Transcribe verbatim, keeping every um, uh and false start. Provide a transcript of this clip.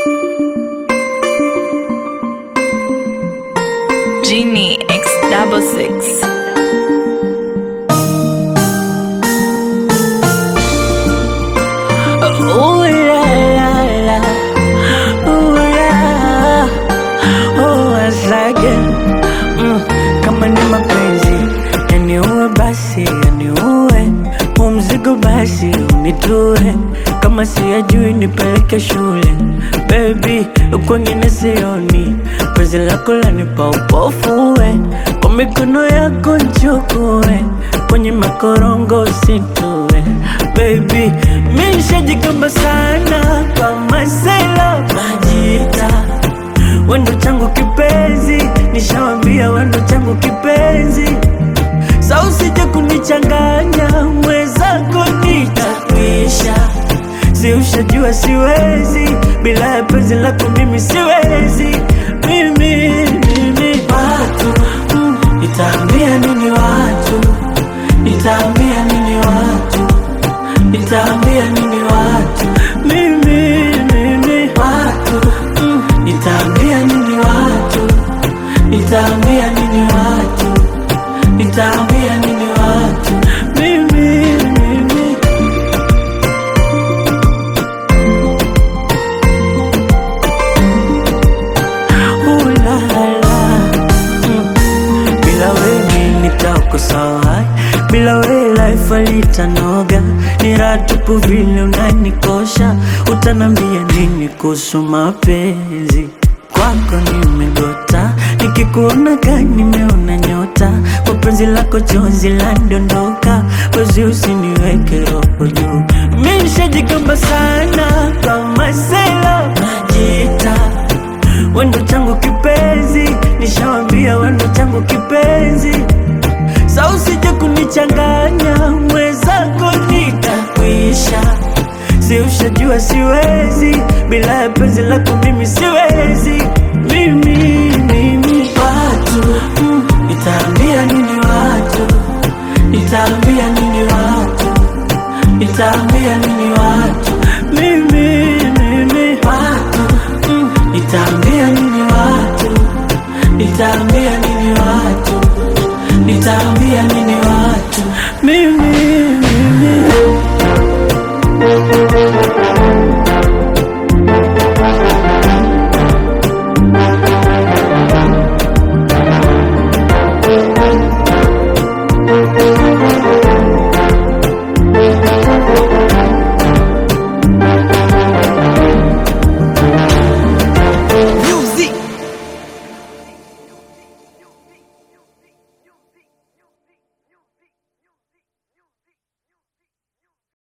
Genie X double six. Ooh la la la, ooh la, oh asage, mm, kama ni mapenzi yaniue basi yaniue, huu mzigo basi unitue, kama siyajui nipeleke shule. Baby, kwengine sioni, penzi lako lanipa upofu we, kwa mikono yako nchukue, kwenye makorongo usitue. Baby, mi nishajigamba sana kwa masela majita, wendo changu kipenzi, nishawambia wendo changu kipenzi, sa usije kunichanganya mwezako nitakwisha. Si ushajua siwezi, bila ya penzi lako mimi siwezi. Mimi, mimi watu, mm, nitaambia nini watu, nitaambia nini watu, nitaambia nini watu. Mimi, mimi watu, mm, nitaambia nini watu, nitaambia nini watu, nitaambia nini watu. Mimi, mimi bila wewe nitako sawa, bila wewe life alitanoga. Ni raha tupu vile unanikosha, utanambia nini kuhusu mapenzi? Kwako nimegota, nikikuona gani nimeona nyota, kwa penzi lako chozi landondoka, wezi usiniweke roho juu. Mi nishajigamba sana kwa masela najita, wendo changu kipenzi, nishawambia wendo changu kipenzi, sa usije kunichanganya mwezako nitakwisha. Si ushajua siwezi, bila ya penzi lako mimi siwezi. Mimi, mimi watu, mm, nitaambia nini watu, nitaambia nini watu, nitaambia nini watu.